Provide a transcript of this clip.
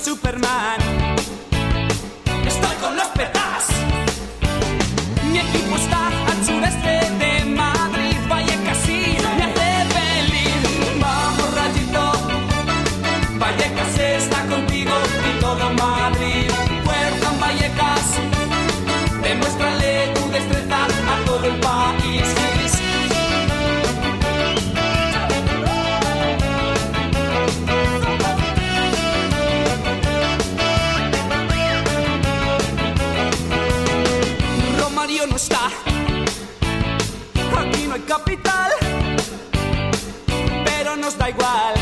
Superman. Estoy con los petas. Mi equipo está al sureste de Madrid. Vallecas sí me hace feliz. Vamos, Rayito. Vallecas está contigo y todo Madrid. Fuerza en Vallecas. Demuéstrale tu destreza a todo el país. Romario no está, aquí no hay capital, pero nos da igual.